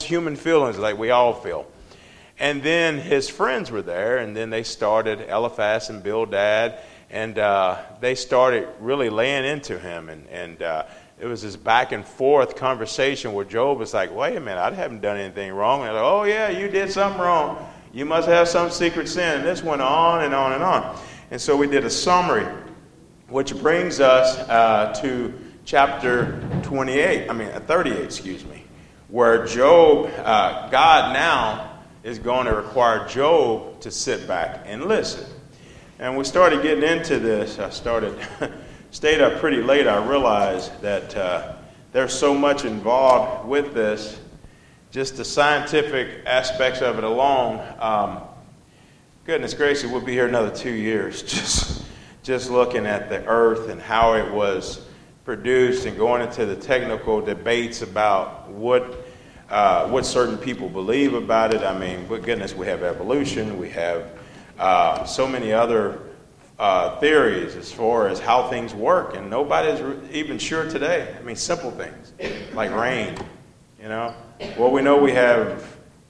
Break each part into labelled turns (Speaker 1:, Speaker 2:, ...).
Speaker 1: human feelings like we all feel. And then his friends were there, and then they started, Eliphaz and Bildad, and they started really laying into him. And it was this back and forth conversation where Job was like, wait a minute, I haven't done anything wrong. And they're like, oh, yeah, you did something wrong. You must have some secret sin. And this went on and on and on. And so we did a summary, which brings us to chapter 38, where Job, God now is going to require Job to sit back and listen. And we started getting into this. I stayed up pretty late. I realized that there's so much involved with this, just the scientific aspects of it alone. Goodness gracious, we'll be here another 2 years just looking at the earth and how it was produced and going into the technical debates about what certain people believe about it. I mean, but goodness, we have evolution. We have so many other theories as far as how things work, and nobody's even sure today. I mean, simple things like rain, you know. Well, we know we have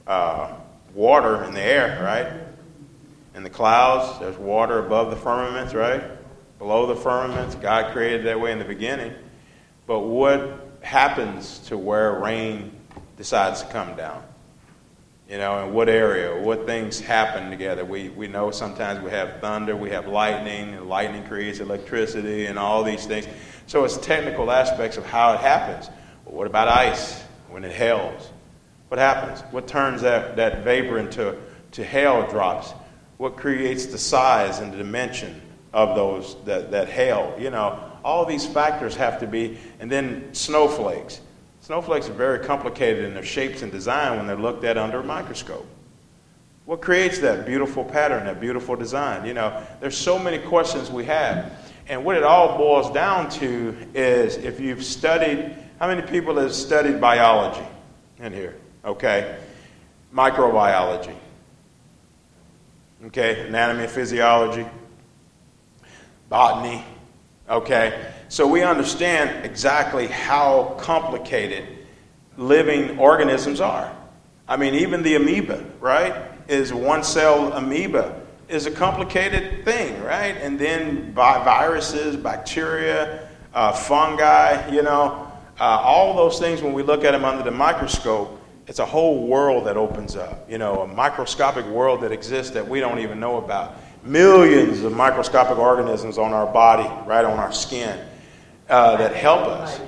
Speaker 1: water in the air, right? In the clouds, there's water above the firmaments, right? Below the firmaments, God created that way in the beginning. But what happens to where rain decides to come down? You know, in what area, what things happen together. We know sometimes we have thunder, we have lightning, and lightning creates electricity and all these things. So it's technical aspects of how it happens. But what about ice when it hails? What happens? What turns that vapor into hail drops? What creates the size and the dimension of those that hail? You know, all these factors have to be, and then snowflakes. Snowflakes are very complicated in their shapes and design when they're looked at under a microscope. What creates that beautiful pattern, that beautiful design? You know, there's so many questions we have. And what it all boils down to is, if you've studied, how many people have studied biology in here? Okay. Microbiology. Okay. Anatomy and physiology. Botany. Okay. So we understand exactly how complicated living organisms are. I mean, even the amoeba, right, is one-cell amoeba is a complicated thing, right? And then viruses, bacteria, fungi, you know, all those things, when we look at them under the microscope, it's a whole world that opens up, you know, a microscopic world that exists that we don't even know about. Millions of microscopic organisms on our body, right, on our skin, that help us.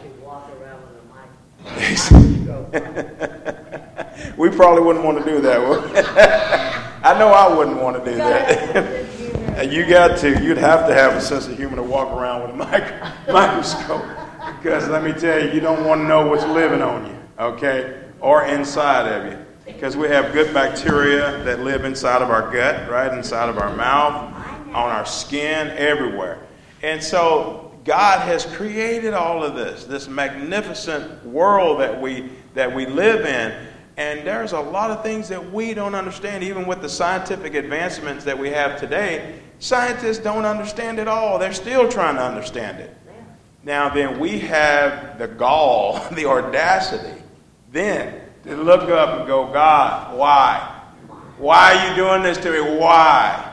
Speaker 1: We probably wouldn't want to do that. I know I wouldn't want to do that. You'd have to have a sense of humor to walk around with a microscope. Because let me tell you, you don't want to know what's living on you, okay, or inside of you. Because we have good bacteria that live inside of our gut, right, inside of our mouth, on our skin, everywhere. And so God has created all of this magnificent world that we live in. And there's a lot of things that we don't understand, even with the scientific advancements that we have today. Scientists don't understand it all. They're still trying to understand it. Now then, we have the gall, the audacity, then to look up and go, God, why? Why are you doing this to me? Why?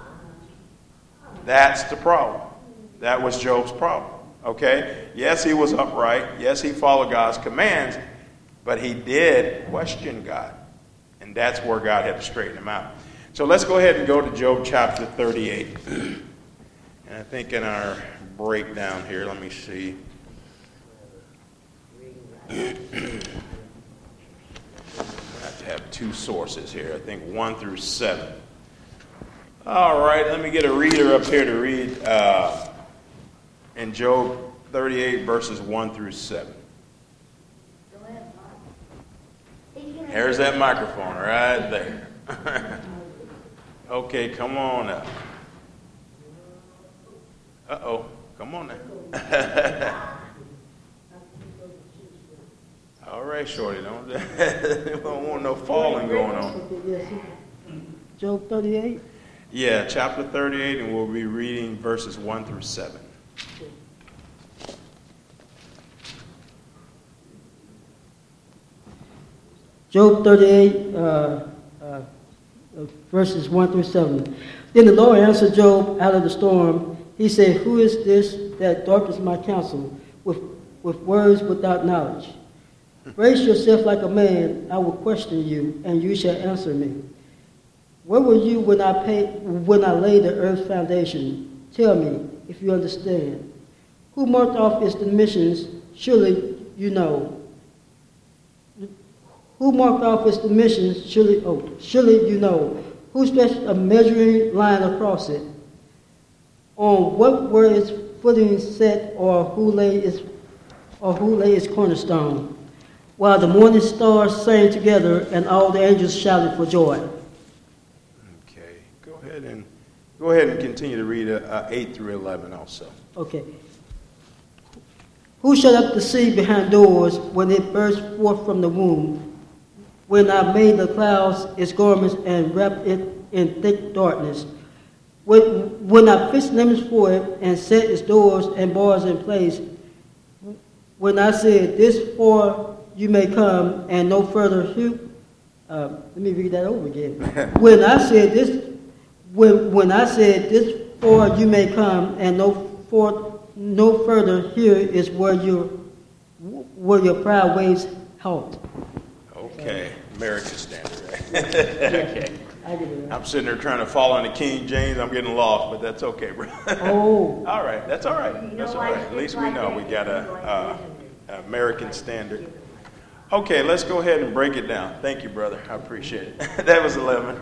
Speaker 1: That's the problem. That was Job's problem. Okay? Yes, he was upright. Yes, he followed God's commands. But he did question God. And that's where God had to straighten him out. So let's go ahead and go to Job chapter 38. And I think in our breakdown here, let me see. I have to have two sources here. I think 1 through 7. All right, let me get a reader up here to read in Job 38, verses 1 through 7. There's that microphone right there. Okay, come on up. Uh-oh, come on now. All right, shorty, don't want no falling going on.
Speaker 2: Job 38?
Speaker 1: Yeah, chapter 38, and we'll be reading verses 1 through 7.
Speaker 2: Job 38, verses 1 through 7. Then the Lord answered Job out of the storm. He said, "Who is this that darkens my counsel with words without knowledge? Brace yourself like a man. I will question you, and you shall answer me. Where were you when I laid the earth's foundation? Tell me, if you understand. Who marked off its dimensions? Surely you know. Who marked off its dimensions? Surely you know. Who stretched a measuring line across it? On what were its footings set, or who lay its cornerstone? While the morning stars sang together, and all the angels shouted for joy."
Speaker 1: Okay, go ahead and continue to read 8 through 11 also.
Speaker 2: Okay. Who shut up the sea behind doors when it burst forth from the womb? When I made the clouds its garments and wrapped it in thick darkness. When I fixed limits for it and set its doors and bars in place. When I said, "This far you may come and no further." Let me read that over again. When I said this far you may come and no further, here is where your proud waves halt.
Speaker 1: Okay, American Standard, right? Okay.
Speaker 2: I get it right.
Speaker 1: I'm sitting there trying to follow into King James. I'm getting lost, but that's okay, bro.
Speaker 2: Oh.
Speaker 1: All right, that's all right. That's all right. At least we know we got a American Standard. Okay, let's go ahead and break it down. Thank you, brother. I appreciate it. That was 11.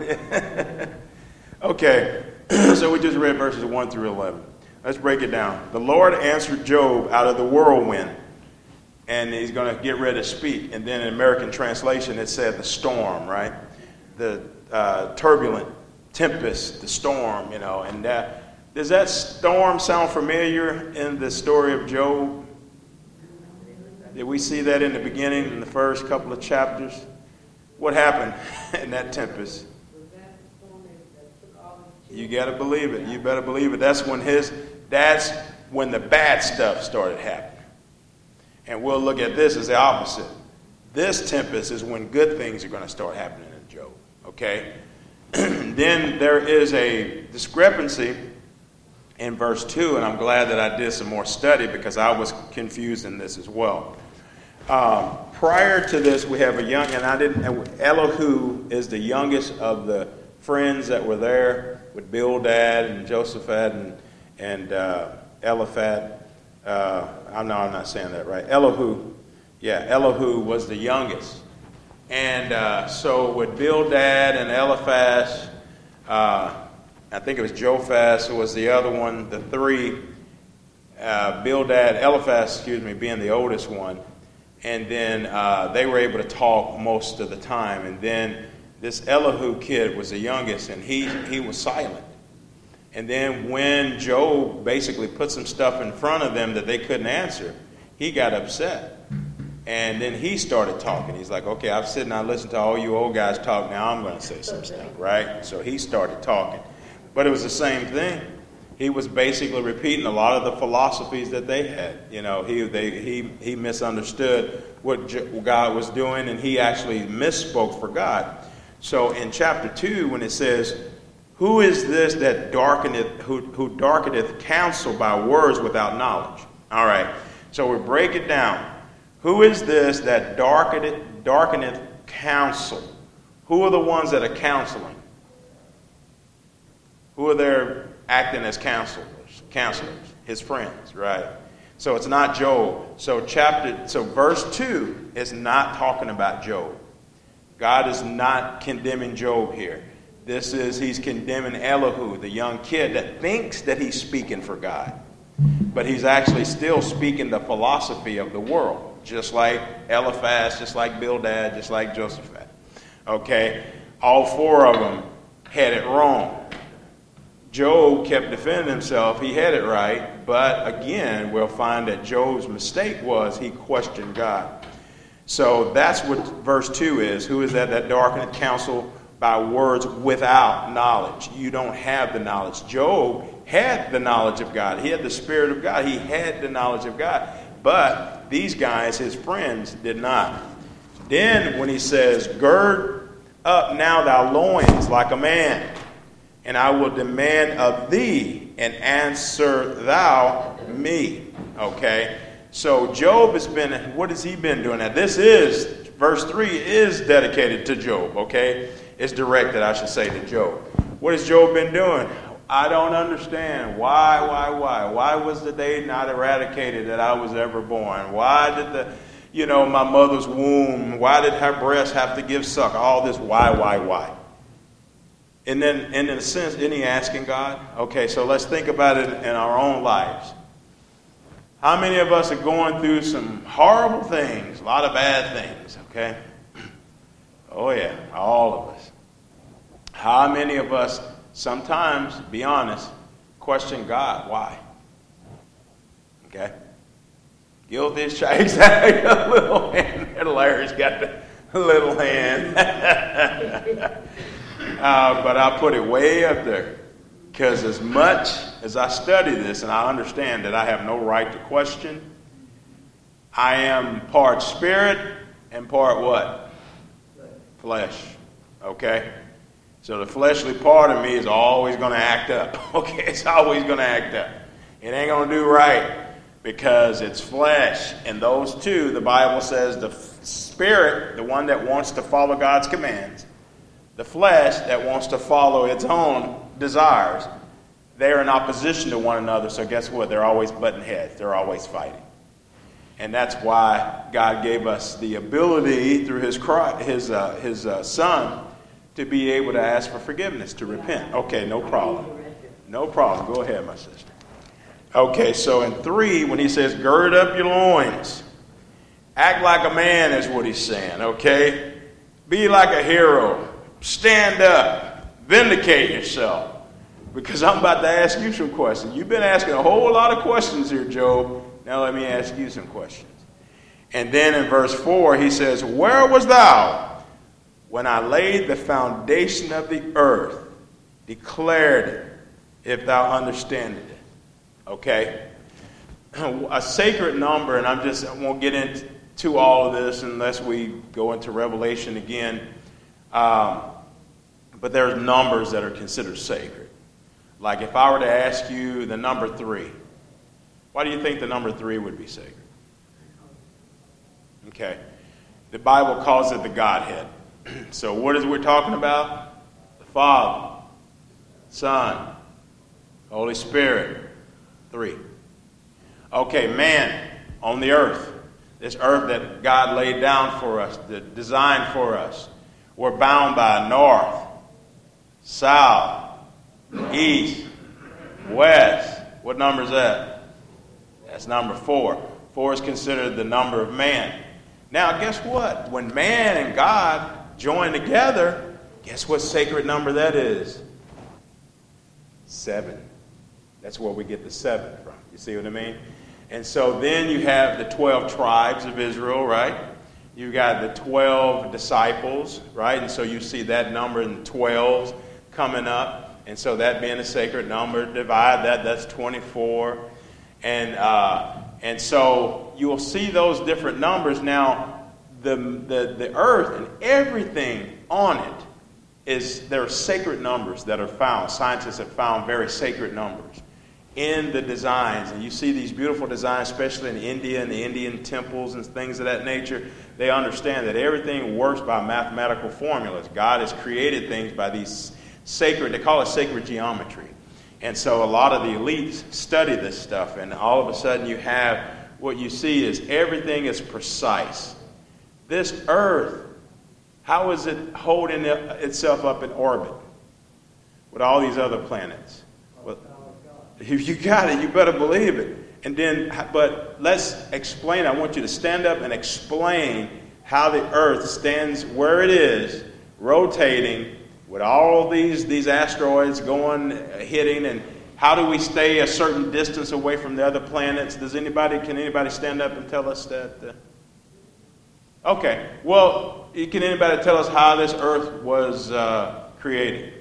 Speaker 1: Okay, so we just read verses 1 through 11. Let's break it down. The Lord answered Job out of the whirlwind, and he's going to get ready to speak. And then in American translation, it said the storm, right? The turbulent tempest, the storm, And does that storm sound familiar in the story of Job? Did we see that in the beginning, in the first couple of chapters? What happened in that tempest? You got to believe it. You better believe it. That's when the bad stuff started happening. And we'll look at this as the opposite. This tempest is when good things are going to start happening in Job. Okay? Then there is a discrepancy in verse 2, and I'm glad that I did some more study because I was confused in this as well. Prior to this, we have Elihu is the youngest of the friends that were there with Bildad and Joshaphat and Eliphaz. I'm not saying that right. Elihu was the youngest. And so with Bildad and Eliphaz, I think it was Jophaz who was the other one, the three, Eliphaz, being the oldest one. And then they were able to talk most of the time. And then this Elihu kid was the youngest, and he was silent. And then when Job basically put some stuff in front of them that they couldn't answer, he got upset. And then he started talking. He's like, okay, I've sitting and listened to all you old guys talk. Now I'm going to say some stuff, right? So he started talking. But it was the same thing. He was basically repeating a lot of the philosophies that they had. He misunderstood what God was doing, and he actually misspoke for God. So in chapter 2, when it says, "Who is this that who darkeneth counsel by words without knowledge?" All right. So we break it down. Who is this that darkeneth counsel? Who are the ones that are counseling? Who are there acting as counselors? His friends, right? So it's not Job. So verse 2 is not talking about Job. God is not condemning Job here. He's condemning Elihu, the young kid that thinks that he's speaking for God. But he's actually still speaking the philosophy of the world. Just like Eliphaz, just like Bildad, just like Joshaphat. Okay? All four of them had it wrong. Job kept defending himself. He had it right. But again, we'll find that Job's mistake was he questioned God. So that's what verse 2 is. Who is that darkeneth counsel by words without knowledge? You don't have the knowledge. Job had the knowledge of God. He had the Spirit of God. He had the knowledge of God. But these guys, his friends, did not. Then when he says, gird up now thy loins like a man, and I will demand of thee, and answer thou me. Okay? So Job has been, what has he been doing? Now this is, verse 3 is dedicated to Job, okay? It's directed, I should say, to Job. What has Job been doing? I don't understand. Why? Why was the day not eradicated that I was ever born? Why did my mother's womb, why did her breast have to give suck? All this why? And then, in a sense, isn't he asking God? Okay, so let's think about it in our own lives. How many of us are going through some horrible things, a lot of bad things, okay? Oh yeah, all of us. How many of us sometimes, be honest, question God, why? Okay? Guilty as charged. Exactly. A little hand. Larry's got the little hand. But I put it way up there. Because as much as I study this and I understand that I have no right to question, I am part spirit and part what? Flesh. Okay? So the fleshly part of me is always going to act up. Okay? It's always going to act up. It ain't going to do right because it's flesh. And those two, the Bible says, the spirit, the one that wants to follow God's commands, the flesh that wants to follow its own desires, they're in opposition to one another. So guess what? They're always butting heads. They're always fighting. And that's why God gave us the ability through his son to be able to ask for forgiveness, to repent. Okay, no problem. No problem. Go ahead, my sister. Okay, so in 3, when he says, gird up your loins, act like a man is what he's saying, okay? Be like a hero. Stand up. Vindicate yourself. Because I'm about to ask you some questions. You've been asking a whole lot of questions here, Job. Now let me ask you some questions. And then in verse 4, he says, where was thou when I laid the foundation of the earth, declared it, if thou understandest it? Okay? A sacred number, and I won't get into all of this unless we go into Revelation again. But there's numbers that are considered sacred. Like if I were to ask you the number 3, why do you think the number 3 would be sacred? Okay. The Bible calls it the Godhead. So what is we're talking about? The Father, Son, Holy Spirit. 3. Okay, man on the earth. This earth that God laid down for us, that designed for us. We're bound by north, south, east, west. What number is that? That's number 4. 4 is considered the number of man. Now, guess what? When man and God join together, guess what sacred number that is? 7. That's where we get the 7 from. You see what I mean? And so then you have the 12 tribes of Israel, right? You got the 12 disciples, right? And so you see that number in the 12s coming up. And so that being a sacred number, divide that, that's 24. And so you'll see those different numbers. Now, the earth and everything on it there are sacred numbers that are found. Scientists have found very sacred numbers in the designs. And you see these beautiful designs, especially in India and the Indian temples and things of that nature. They understand that everything works by mathematical formulas. God has created things by these sacred, they call it sacred geometry. And so a lot of the elites study this stuff, and all of a sudden you have, what you see is everything is precise. This earth, how is it holding itself up in orbit with all these other planets? Well, if you got it, you better believe it. And then, but let's explain. I want you to stand up and explain how the earth stands where it is, rotating, with all these asteroids going, hitting, and how do we stay a certain distance away from the other planets? Can anybody stand up and tell us that? Okay. Well, can anybody tell us how this earth was created?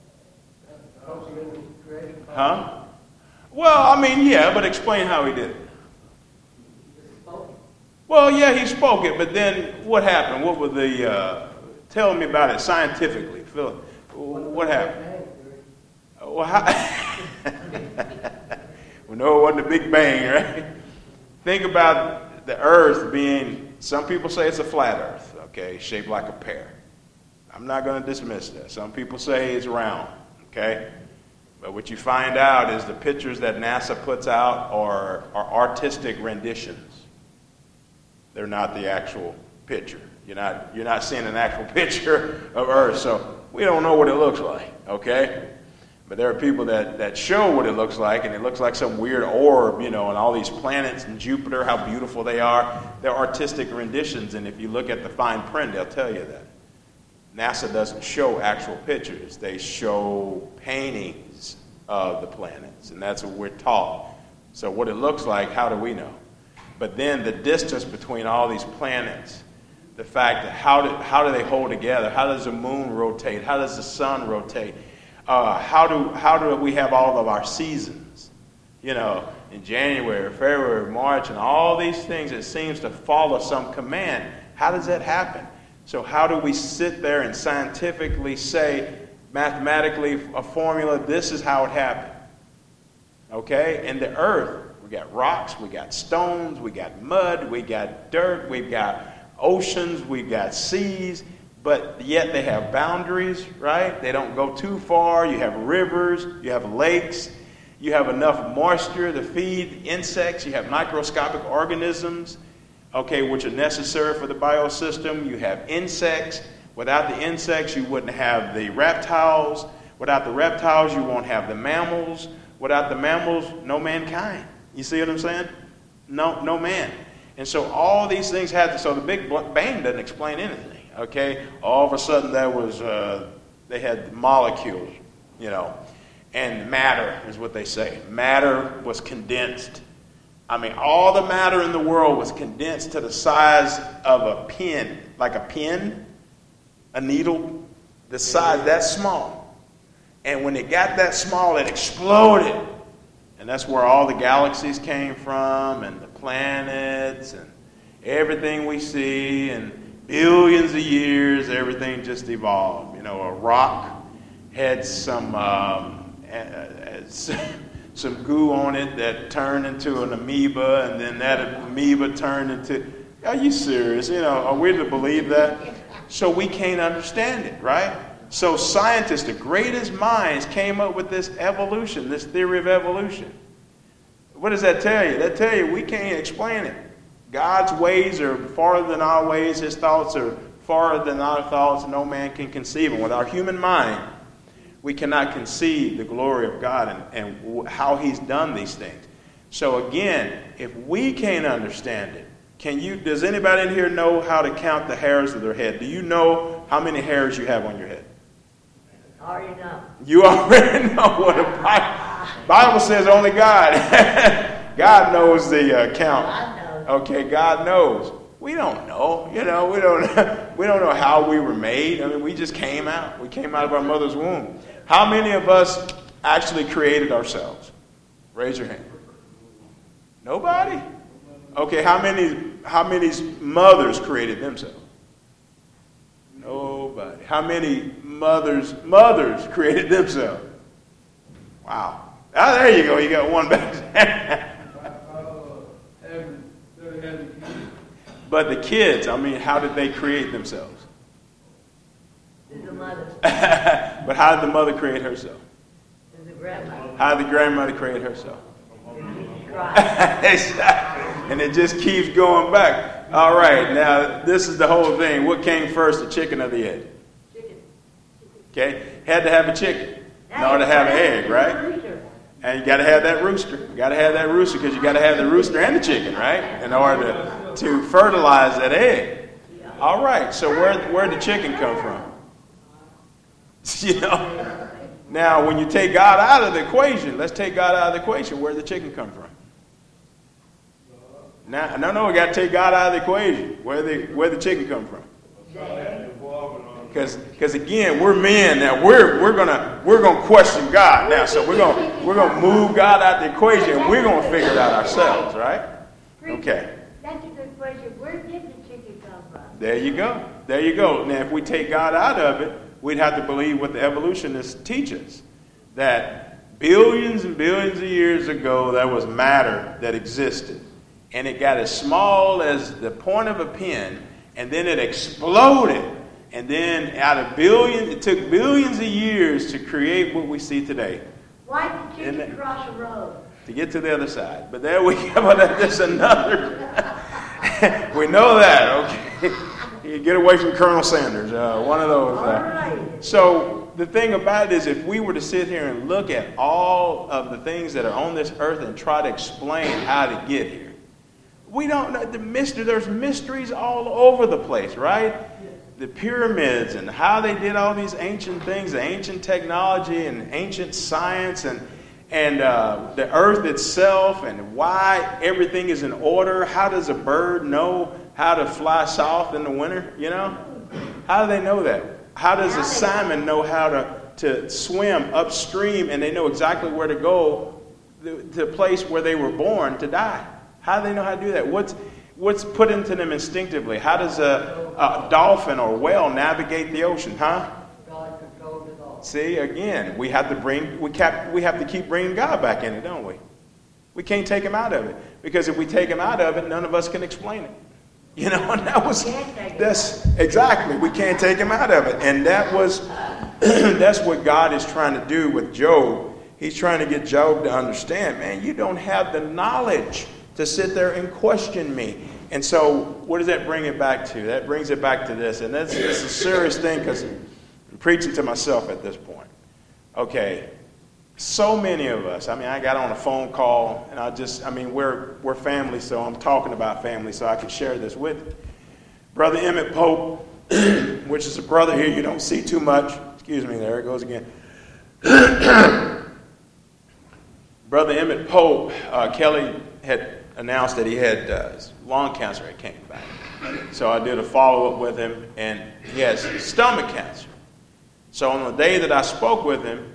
Speaker 1: Huh? Well, I mean, yeah, but explain how he did it. Well, yeah, he spoke it, but then what happened? What were the, tell me about it scientifically. Phil, what happened? Well, well, no, it wasn't the Big Bang, right? Think about the earth being, some people say it's a flat earth, okay, shaped like a pear. I'm not going to dismiss that. Some people say it's round, okay? But what you find out is the pictures that NASA puts out are artistic renditions. They're not the actual picture. You're not seeing an actual picture of Earth, so we don't know what it looks like, okay? But there are people that show what it looks like, and it looks like some weird orb, and all these planets and Jupiter, how beautiful they are. They're artistic renditions, and if you look at the fine print, they'll tell you that. NASA doesn't show actual pictures. They show paintings of the planets, and that's what we're taught. So what it looks like, how do we know? But then the distance between all these planets, the fact that how do they hold together? How does the moon rotate? How does the sun rotate? How do we have all of our seasons? In January, February, March, and all these things, it seems to follow some command. How does that happen? So how do we sit there and scientifically say, mathematically, a formula, this is how it happened? Okay? And the earth, we got rocks, we got stones, we got mud, we got dirt, we've got oceans, we've got seas, but yet they have boundaries, right? They don't go too far. You have rivers, you have lakes, you have enough moisture to feed insects, you have microscopic organisms, okay, which are necessary for the biosystem. You have insects. Without the insects, you wouldn't have the reptiles. Without the reptiles, you won't have the mammals. Without the mammals, no mankind. You see what I'm saying? No man. And so all these things had to, so the Big Bang doesn't explain anything, okay? All of a sudden there was, they had molecules, and matter is what they say. Matter was condensed. I mean, all the matter in the world was condensed to the size of a pin, like a pin, a needle, the size that small. And when it got that small, it exploded. And that's where all the galaxies came from, and the planets, and everything we see, and billions of years, everything just evolved. A rock had some goo on it that turned into an amoeba, and then that amoeba turned into, are you serious? Are we to believe that? So we can't understand it, right? So scientists, the greatest minds, came up with this evolution, this theory of evolution. What does that tell you? That tells you we can't explain it. God's ways are farther than our ways. His thoughts are farther than our thoughts. No man can conceive them. With our human mind, we cannot conceive the glory of God and how he's done these things. So again, if we can't understand it, does anybody in here know how to count the hairs of their head? Do you know how many hairs you have on your head?
Speaker 3: I already know.
Speaker 1: You already know what the Bible says. Only God. God knows the count.
Speaker 3: God knows.
Speaker 1: Okay, God knows. We don't know. We don't know how we were made. I mean, we just came out. We came out of our mother's womb. How many of us actually created ourselves? Raise your hand. Nobody? Okay, how many mothers created themselves? Nobody. How many mothers created themselves? Wow. Ah, there you go. You got one back. But the kids, how did they create themselves?
Speaker 3: The mother.
Speaker 1: But how did the mother create herself?
Speaker 3: The grandmother.
Speaker 1: How did the grandmother create herself?
Speaker 3: Exactly.
Speaker 1: And it just keeps going back. All right, now this is the whole thing. What came first, the chicken or the egg?
Speaker 3: Chicken.
Speaker 1: Okay, had to have a chicken in order to have an egg, right? And you got to have that rooster. You got to have that rooster because you got to have the rooster and the chicken, right? In order to fertilize that egg. All right, so where'd the chicken come from? Now, when you take God out of the equation, let's take God out of the equation. Where'd the chicken come from? Now, no, we got to take God out of the equation. Where'd the chicken come from? Because again, we're men now. We're gonna question God now. So we're gonna move God out of the equation. And we're gonna figure it out ourselves, right? Okay.
Speaker 3: That's a good question.
Speaker 1: There you go. There you go. Now, if we take God out of it, we'd have to believe what the evolutionists teach us, that billions and billions of years ago, there was matter that existed. And it got as small as the point of a pin, and then it exploded. And then out of billions, it took billions of years to create what we see today.
Speaker 3: Why did you chicken cross the road?
Speaker 1: To get to the other side. But there we go. There's another. We know that, okay? You get away from Colonel Sanders. One of those.
Speaker 3: All right.
Speaker 1: So the thing about it is, if we were to sit here and look at all of the things that are on this earth and try to explain how to get here, we don't know the mystery. There's mysteries all over the place, right? The pyramids and how they did all these ancient things, the ancient technology and ancient science and the earth itself and why everything is in order. How does a bird know how to fly south in the winter, you know? How do they know that? How does a salmon know how to swim upstream and they know exactly where to go to the place where they were born to die? How do they know how to do that? What's put into them instinctively? How does a dolphin or whale navigate the ocean, huh?
Speaker 3: God controls it all.
Speaker 1: See, again, we have to keep bringing God back in it, don't we? We can't take him out of it, because if we take him out of it, none of us can explain it. You know, and that's exactly, we can't take him out of it. And that's what God is trying to do with Job. He's trying to get Job to understand, man, you don't have the knowledge to sit there and question me. And so what does that bring it back to? That brings it back to this. And it's a serious thing, because I'm preaching to myself at this point. Okay, so many of us, I got on a phone call, and we're family, so I'm talking about family, so I can share this with you. Brother Emmett Pope, which is a brother here you don't see too much. Excuse me, there it goes again. Brother Emmett Pope, Kelly had announced that he had lung cancer. It came back. So I did a follow-up with him, and he has stomach cancer. So on the day that I spoke with him,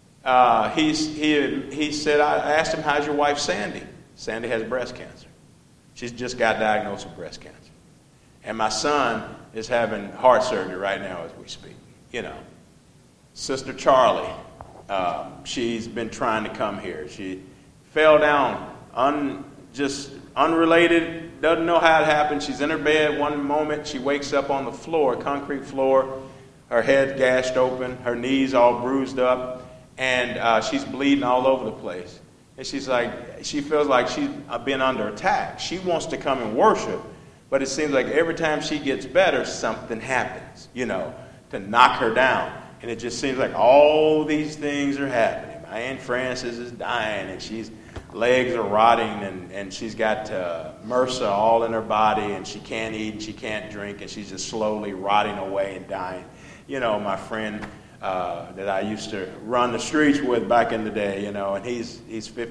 Speaker 1: he said, I asked him, how's your wife Sandy? Sandy has breast cancer. She's just got diagnosed with breast cancer. And my son is having heart surgery right now as we speak. You know, Sister Charlie, she's been trying to come here. She fell down, just unrelated, doesn't know how it happened. She's in her bed one moment. She wakes up on the floor, concrete floor, her head gashed open, her knees all bruised up, and she's bleeding all over the place. And she feels like she's been under attack. She wants to come and worship, but it seems like every time she gets better, something happens, you know, to knock her down. And it just seems like all these things are happening. My Aunt Frances is dying, and she's legs are rotting, and she's got MRSA all in her body, and she can't eat and she can't drink, and she's just slowly rotting away and dying. You know, my friend that I used to run the streets with back in the day, you know, and he's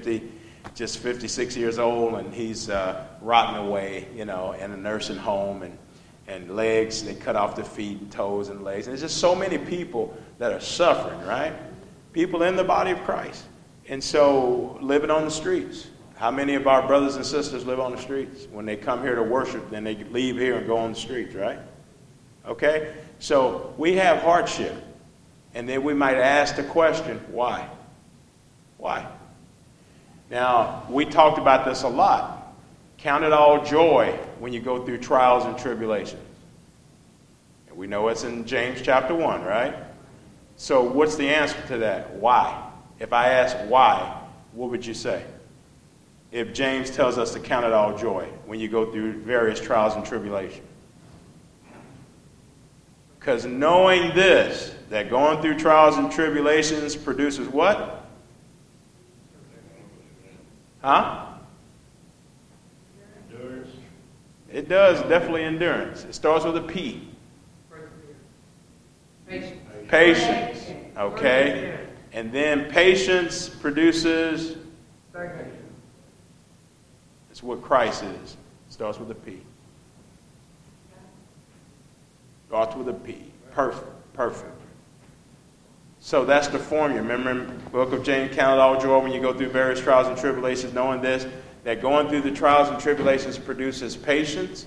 Speaker 1: 56 years old, and he's rotting away, you know, in a nursing home, and legs, they cut off the feet and toes and legs. And there's just so many people that are suffering, right? People in the body of Christ. And so, living on the streets. How many of our brothers and sisters live on the streets? When they come here to worship, then they leave here and go on the streets, right? Okay? So, we have hardship. And then we might ask the question, why? Why? Now, we talked about this a lot. Count it all joy when you go through trials and tribulations. And we know it's in James chapter 1, right? So, what's the answer to that? Why? If I ask why, what would you say? If James tells us to count it all joy when you go through various trials and tribulations. Because knowing this, that going through trials and tribulations produces what? Huh? Endurance. It does, definitely endurance. It starts with a P. Patience. Okay. And then patience produces. It's what Christ is. It starts with a P. Starts with a P. Perfect. So that's the formula. Remember in the book of James, count it all joy when you go through various trials and tribulations, knowing this, that going through the trials and tribulations produces patience,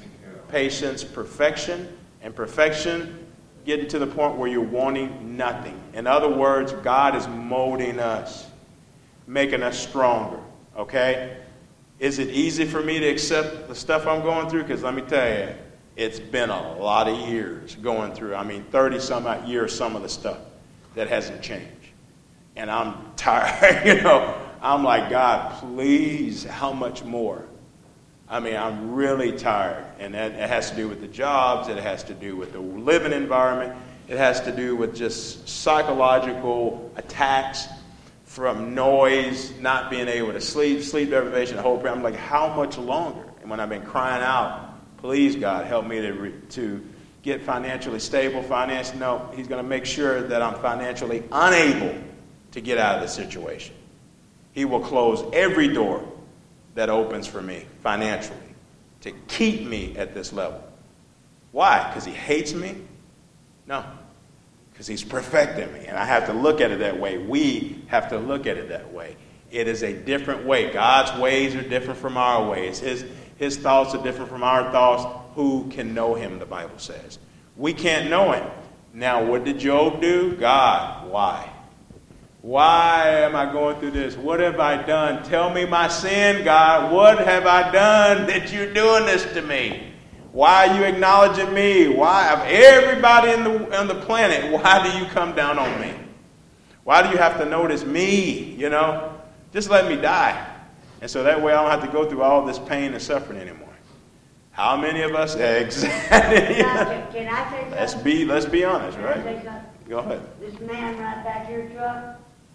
Speaker 1: patience, perfection, and perfection getting to the point where you're wanting nothing. In other words, God is molding us, making us stronger, okay? Is it easy for me to accept the stuff I'm going through? Because let me tell you, it's been a lot of years going through. 30-some years, some of the stuff that hasn't changed. And I'm tired, I'm like, God, please, how much more? I'm really tired. And that it has to do with the jobs. It has to do with the living environment. It has to do with just psychological attacks from noise, not being able to sleep deprivation, the whole program. I'm like, how much longer? And when I've been crying out, please, God, help me to get financially stable. No, he's going to make sure that I'm financially unable to get out of the situation. He will close every door that opens for me financially to keep me at this level. Why? Because he hates me? No. Because he's perfecting me. And I have to look at it that way. We have to look at it that way. It is a different way. God's ways are different from our ways. His thoughts are different from our thoughts. Who can know him, the Bible says. We can't know him. Now, what did Job do? God, why? Why am I going through this? What have I done? Tell me my sin, God. What have I done that you're doing this to me? Why are you acknowledging me? Why, of everybody on the planet, why do you come down on me? Why do you have to notice me? Just let me die. And so that way I don't have to go through all this pain and suffering anymore. How many of us? Exactly.
Speaker 3: Can I say something?
Speaker 1: Let's be honest,
Speaker 3: Can I say
Speaker 1: right?
Speaker 3: something?
Speaker 1: Go ahead.
Speaker 3: This man right back here, truck,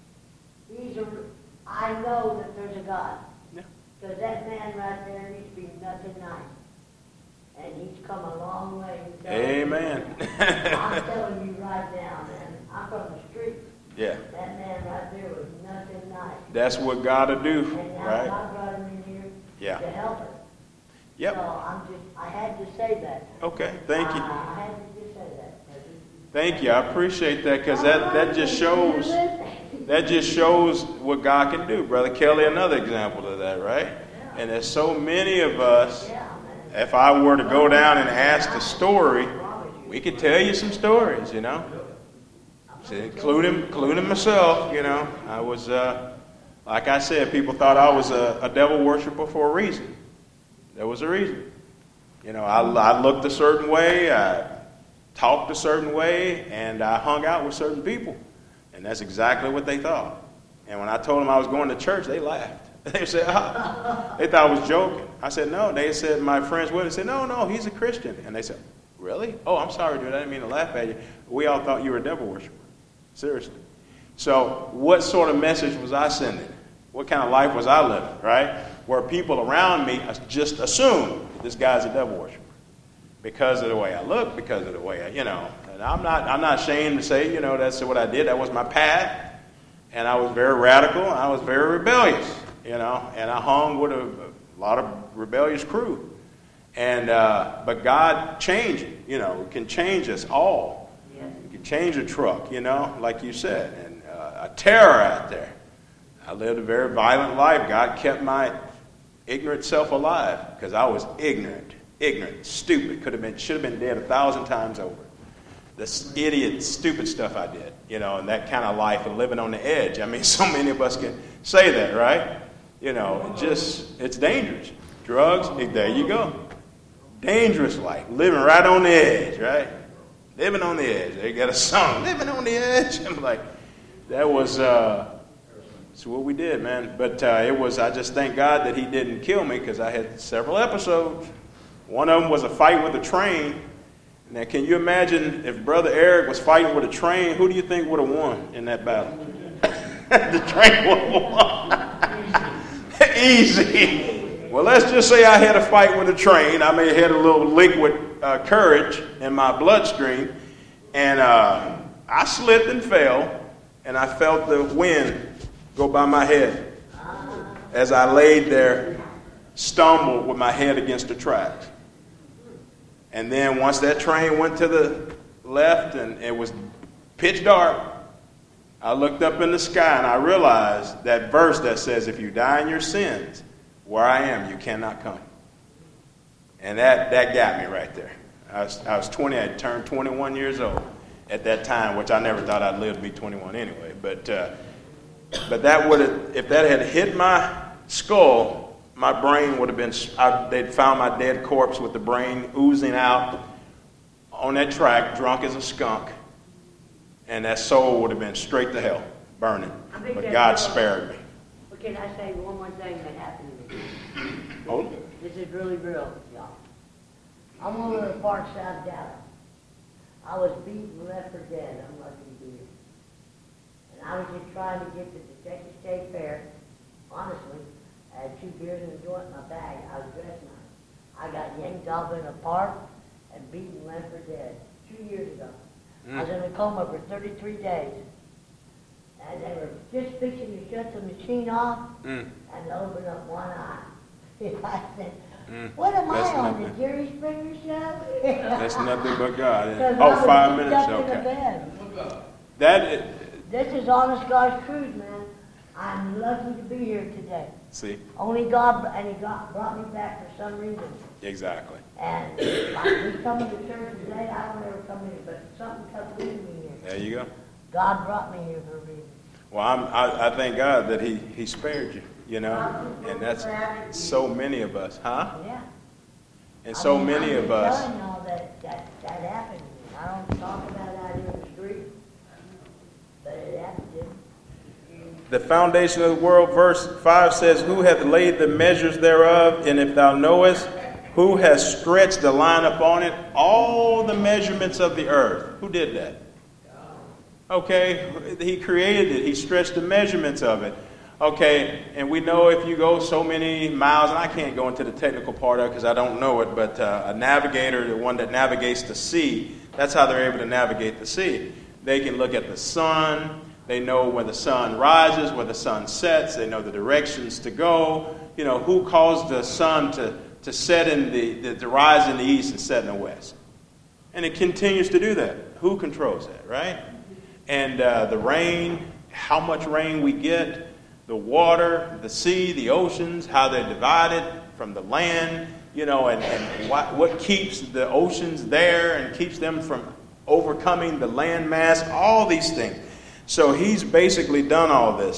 Speaker 3: I know that there's a God.
Speaker 1: Yeah.
Speaker 3: Because that man right there needs to be nothing nice. And he's come a long way.
Speaker 1: Amen.
Speaker 3: I'm telling you right now, man. I'm from the street.
Speaker 1: Yeah.
Speaker 3: That man right there was nothing nice.
Speaker 1: That's what God will do,
Speaker 3: And now
Speaker 1: right?
Speaker 3: God brought him in here to help us.
Speaker 1: Yep.
Speaker 3: So I had to say that.
Speaker 1: Okay, thank you.
Speaker 3: I had to just say that.
Speaker 1: Thank you. I appreciate that because that just shows what God can do. Brother Kelly, another example of that, right? And there's so many of us. If I were to go down and ask the story, we could tell you some stories, including myself. I was like I said, people thought I was a devil worshiper for a reason. There was a reason. I looked a certain way, I talked a certain way, and I hung out with certain people. And that's exactly what they thought. And when I told them I was going to church, they laughed. They said, they thought I was joking. I said, no. They said, my friends would. They said, no, he's a Christian. And they said, really? Oh, I'm sorry, dude. I didn't mean to laugh at you. We all thought you were a devil worshiper. Seriously. So what sort of message was I sending? What kind of life was I living, right? Where people around me just assume this guy's a devil worshiper because of the way I look, because of the way and I'm not ashamed to say, that's what I did. That was my path, and I was very radical. I was very rebellious, and I hung with a lot of rebellious crew, and but God changed it, can change us all. He can change a truck, like you said, and a terror out there. I lived a very violent life. God kept my ignorant self alive because I was ignorant, stupid. Should have been dead 1,000 times over. This idiot, stupid stuff I did, and that kind of life and living on the edge. So many of us can say that, right? It's dangerous. Drugs, there you go. Dangerous life, living right on the edge, right? Living on the edge. They got a song, living on the edge. I'm like, that was. That's what we did, man. But I just thank God that he didn't kill me because I had several episodes. One of them was a fight with a train. Now, can you imagine if Brother Eric was fighting with a train, who do you think would have won in that battle? The train would have won. Easy. Well, let's just say I had a fight with a train. I may have had a little liquid courage in my bloodstream. And I slipped and fell. And I felt the wind go by my head as I laid there, stumbled with my head against the tracks. And then once that train went to the left and it was pitch dark, I looked up in the sky and I realized that verse that says, if you die in your sins, where I am, you cannot come. And that got me right there. I was 20. I turned 21 years old at that time, which I never thought I'd live to be 21 anyway. But that would have, if that had hit my skull, my brain would have been. They'd found my dead corpse with the brain oozing out on that track, drunk as a skunk, and that soul would have been straight to hell, burning. But God spared me.
Speaker 3: But can I say one more thing that happened to me?
Speaker 1: Oh.
Speaker 3: This is really real, y'all. I'm over in Park, South Dallas. I was beaten and left for dead. I'm lucky to be here. And I was just trying to get to the Texas State Fair. Honestly, I had 2 beers and a joint in my bag. I was dressed nice. I got yanked off in a park and beaten and left for dead 2 years ago. I was in a coma for 33 days. And they were just fixing to shut the machine off and open up one eye. I said, what am I on, the Jerry Springer show?
Speaker 1: That's nothing but God.
Speaker 3: 'Cause
Speaker 1: Oh,
Speaker 3: I was
Speaker 1: 5 minutes,
Speaker 3: stuck in a
Speaker 1: okay.
Speaker 3: bed. This is honest God's truth, man. I'm lucky to be here today.
Speaker 1: See?
Speaker 3: Only God, and He brought me back for some reason.
Speaker 1: Exactly.
Speaker 3: And like we coming to church today, I don't ever come here, but something kept leading me here.
Speaker 1: There you go.
Speaker 3: God brought me here for a reason.
Speaker 1: Well, I thank God that He spared you, you know, and that's so many of us, huh?
Speaker 3: Yeah.
Speaker 1: And so many of us.
Speaker 3: I'm telling y'all that happened. I don't talk about it out here in the street, but it happened to me.
Speaker 1: The foundation of the world, verse 5 says, who hath laid the measures thereof? And if thou knowest, who has stretched the line upon it? All the measurements of the earth. Who did that? Okay, He created it. He stretched the measurements of it. Okay, and we know if you go so many miles, and I can't go into the technical part of it because I don't know it, but a navigator, the one that navigates the sea, that's how they're able to navigate the sea. They can look at the sun. They know where the sun rises, where the sun sets. They know the directions to go. You know, who caused the sun to set in to rise in the east and set in the west. And it continues to do that. Who controls that, right? And the rain, how much rain we get, the water, the sea, the oceans, how they're divided from the land, you know, and what keeps the oceans there and keeps them from overcoming the land mass, all these things. So He's basically done all this.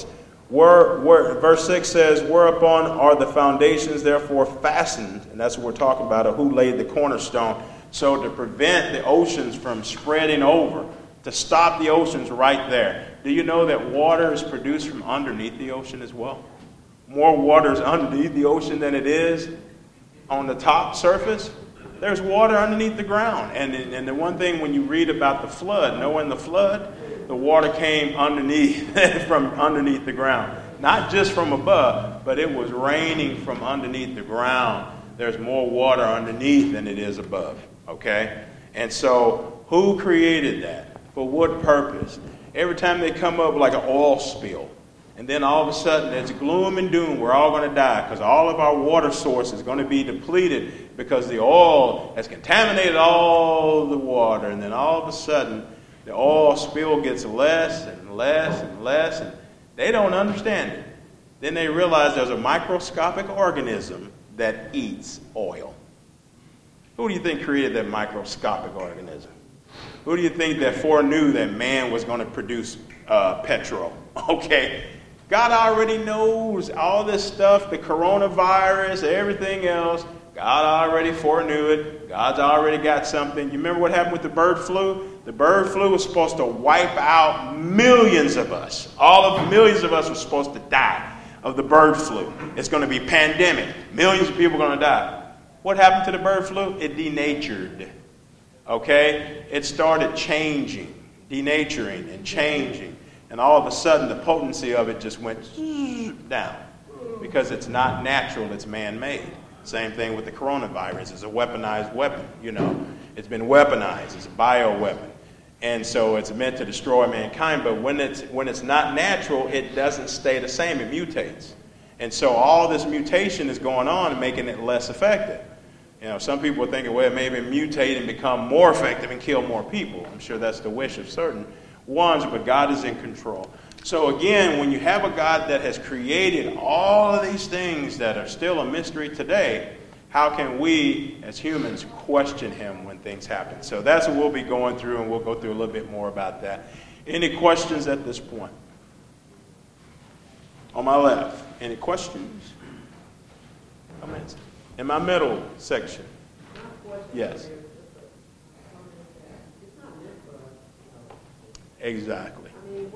Speaker 1: Verse 6 says, whereupon are the foundations therefore fastened, and that's what we're talking about, of who laid the cornerstone, so to prevent the oceans from spreading over, to stop the oceans right there. Do you know that water is produced from underneath the ocean as well? More water is underneath the ocean than it is on the top surface. There's water underneath the ground. And the one thing when you read about the flood, knowing the flood, the water came underneath, from underneath the ground. Not just from above, but it was raining from underneath the ground. There's more water underneath than it is above. Okay? And so, who created that? For what purpose? Every time they come up like an oil spill, and then all of a sudden it's gloom and doom, we're all going to die because all of our water source is going to be depleted because the oil has contaminated all the water, and then all of a sudden the oil spill gets less and less and less, and they don't understand it. Then they realize there's a microscopic organism that eats oil. Who do you think created that microscopic organism? Who do you think that foreknew that man was going to produce petrol? Okay. God already knows all this stuff, the coronavirus, everything else. God already foreknew it. God's already got something. You remember what happened with the bird flu? The bird flu was supposed to wipe out millions of us. Millions of us were supposed to die of the bird flu. It's going to be pandemic. Millions of people are going to die. What happened to the bird flu? It denatured. Okay? It started changing, denaturing and changing. And all of a sudden, the potency of it just went down. Because it's not natural, it's man-made. Same thing with the coronavirus. It's a weaponized weapon, you know. It's been weaponized. It's a bioweapon. And so it's meant to destroy mankind. But when it's not natural, it doesn't stay the same. It mutates. And so all this mutation is going on and making it less effective. You know, some people are thinking, well, maybe mutate and become more effective and kill more people. I'm sure that's the wish of certain ones, but God is in control. So again, when you have a God that has created all of these things that are still a mystery today, How can we, as humans, question him when things happen? So that's what we'll be going through, and we'll go through a little bit more about that. Any questions at this point? On my left, any questions? Comments? In my middle section. Yes. Exactly.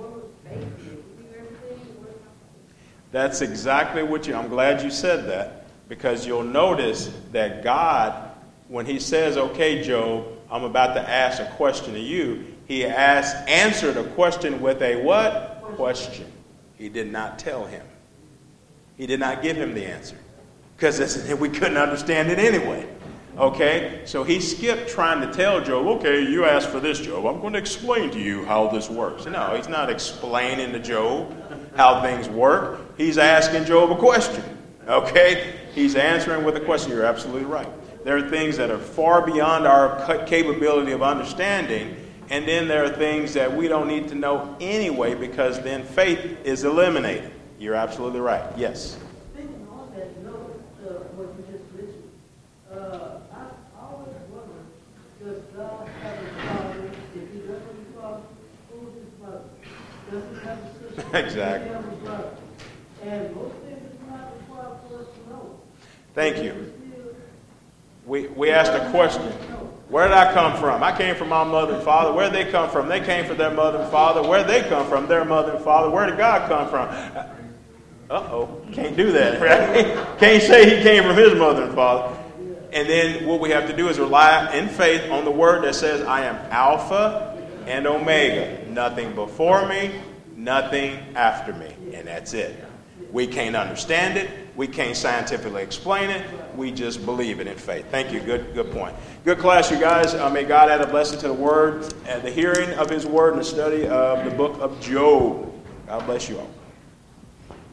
Speaker 1: That's exactly what I'm glad you said that, because you'll notice that God, when he says, okay, Job, I'm about to ask a question to you, he answered a question with a what? Question. He did not tell him. He did not give him the answer, because we couldn't understand it anyway. Okay, so he skipped trying to tell Job, okay, you asked for this, Job. I'm going to explain to you how this works. No, he's not explaining to Job how things work. He's asking Job a question. Okay, he's answering with a question. You're absolutely right. There are things that are far beyond our capability of understanding, and then there are things that we don't need to know anyway, because then faith is eliminated. You're absolutely right. Yes.
Speaker 2: Speaking on that note, what you just mentioned, I always wonder, does God have a father? If he doesn't have a father, who is his mother? Does he have a sister?
Speaker 1: Exactly.
Speaker 2: Does he have a brother? And most things is not required for us to know.
Speaker 1: Thank you. We asked a question. Where did I come from? I came from my mother and father. Where did they come from? They came from their mother and father. Where did they come from? Their mother and father. Where did God come from? Uh-oh. Can't do that, right? Can't say he came from his mother and father. And then what we have to do is rely in faith on the word that says, I am Alpha and Omega. Nothing before me, nothing after me. And that's it. We can't understand it. We can't scientifically explain it. We just believe it in faith. Thank you. Good point. Good class, you guys. May God add a blessing to the word and the hearing of his word and the study of the book of Job. God bless you all.